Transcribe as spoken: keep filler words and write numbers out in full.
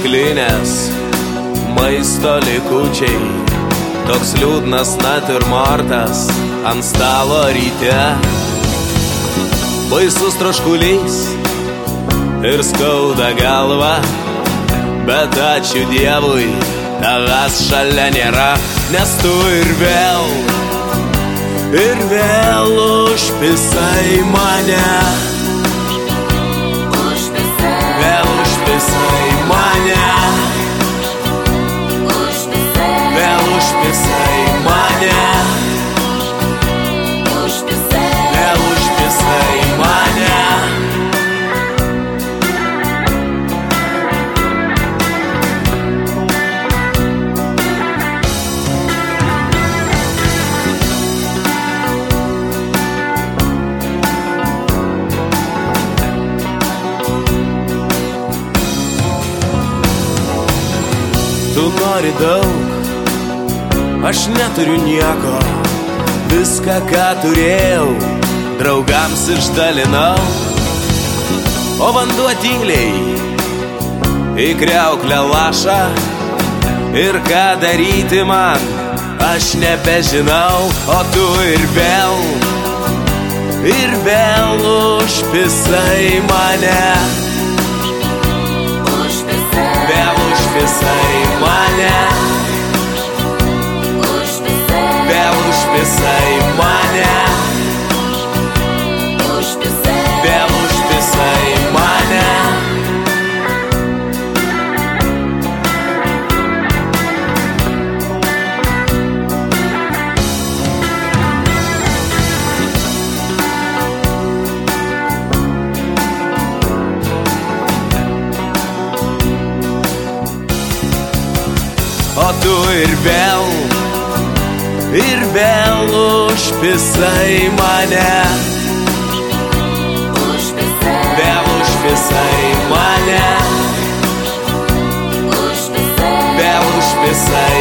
stiklinės maisto likučiai, toks liūdnas natiurmortas ant stalo ryte. Baisus troškulys ir skauda galva, bet ačiū Dievui, tavęs šalia nėra, nes tu ir vėl, ir vėl užpisai mane. Vėl užpisai mane. Vėl užpisai mane. Vėl užpisai mane. Tu nori daug, aš neturiu nieko, viską, ką turėjau, draugams išdalinau. O vanduo tyliai į kriauklę laša, ir ką daryti man, aš nebežinau. O tu ir vėl, ir vėl užpisai mane. Vėl užpisai mane. Vėl užpisai mane. Vėl užpisai mane. O tu ir vėl, ir vėl užpisai mane. Vėl užpisai mane. Vėl užpisai